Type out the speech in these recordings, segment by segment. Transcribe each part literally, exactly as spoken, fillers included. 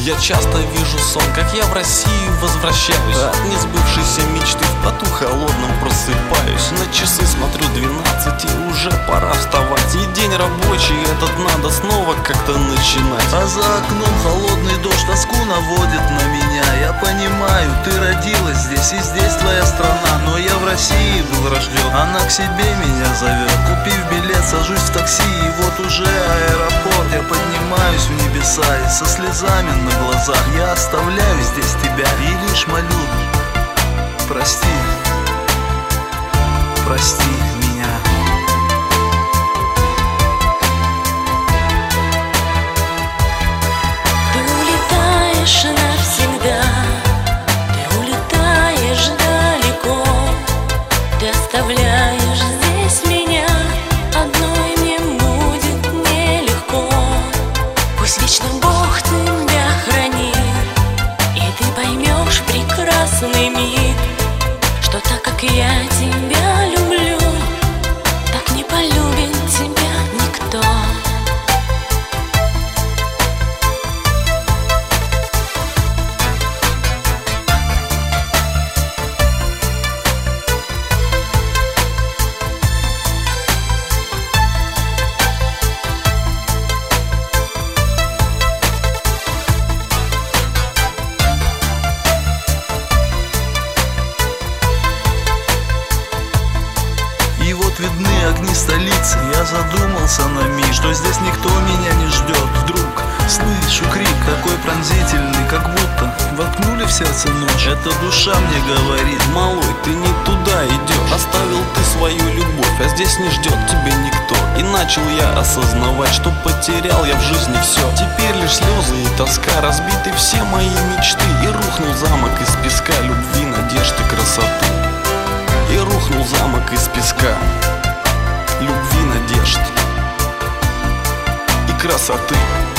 Я часто вижу сон, как я в Россию возвращаюсь. От несбывшейся мечты в поту холодном просыпаюсь. На часы смотрю двенадцать, и уже пора вставать. И день рабочий этот надо снова как-то начинать. А за окном холодный дождь тоску наводит на меня. Я понимаю, ты родилась здесь, и здесь твоя страна. Но я в России был рожден, она к себе меня зовет. Купив билет, сажусь в такси, и вот уже аэропорт. Я поднимаюсь в небеса, и со слезами на глазах я оставляю здесь тебя и лишь молю: прости, прости меня. Ты улетаешь навсегда, ты улетаешь далеко, ты оставляешь здесь меня, одной мне будет нелегко. Пусть вечно Бог тебя хранит, и ты поймешь прекрасный миг, что так как я тебя люблю, так не полюбит тебя никто. И вот видны огни столицы, я задумался на миг, что здесь никто меня не ждет. Вдруг слышу крик такой пронзительный, как будто воткнули в сердце нож. Эта душа мне говорит: малой, ты не туда идешь. Оставил ты свою любовь, а здесь не ждет тебя никто. И начал я осознавать, что потерял я в жизни все. Теперь лишь слезы и тоска, разбиты все мои мечты. И рухнул замок из песка любви, надежды, красоты. И рухнул замок из песка любви, надежд и красоты.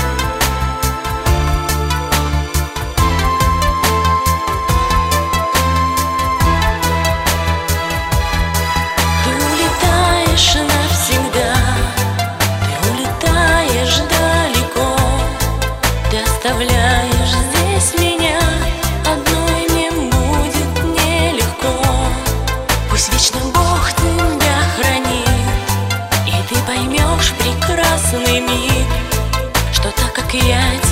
Ты улетаешь навсегда, ты улетаешь далеко, ты оставляешь здесь меня, одной мне будет нелегко. Пусть вечно Бог тебя хранит, и ты поймешь прекрасный миг, что так как я